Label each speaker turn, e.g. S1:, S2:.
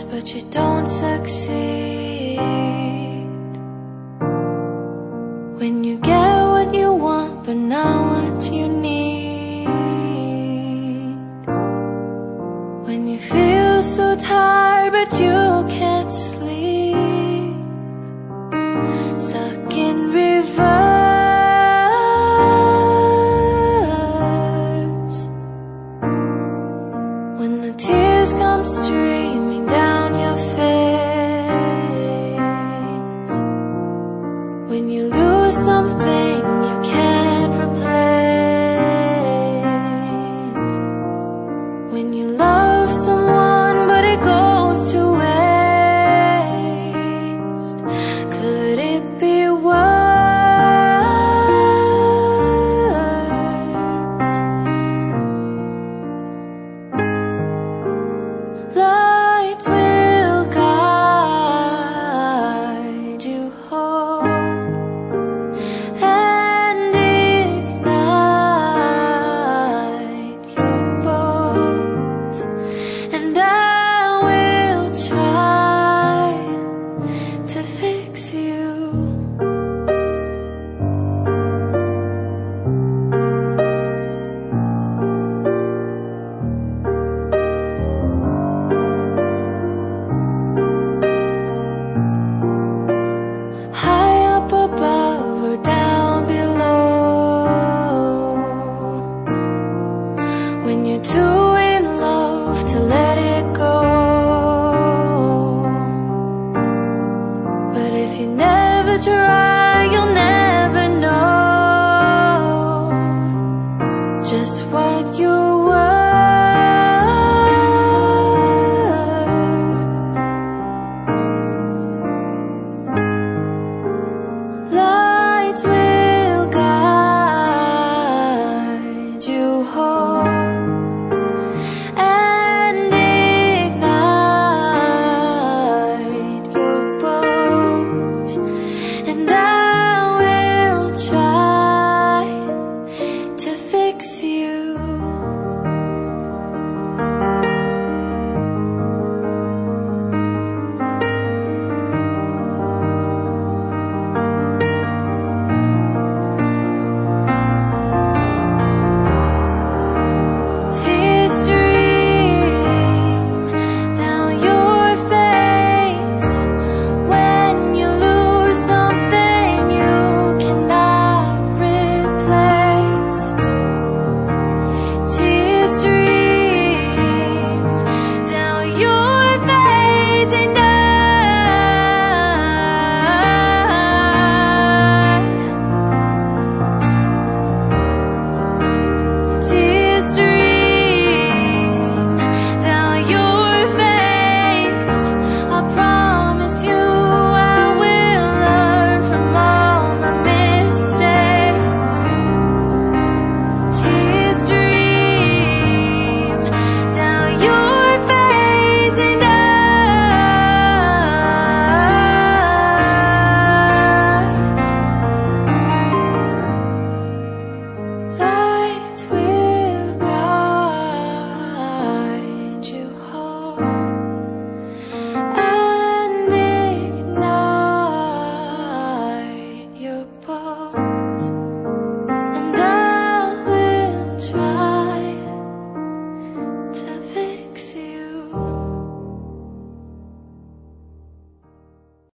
S1: but you don't succeed. When you get what you want, but not what you need. When you feel so tired, but you can't sleep. Stuck in reverse. When the tears come streaming down your face. When you lose something you can't replace. When you love someone but it goes to waste. Could it be worse? Love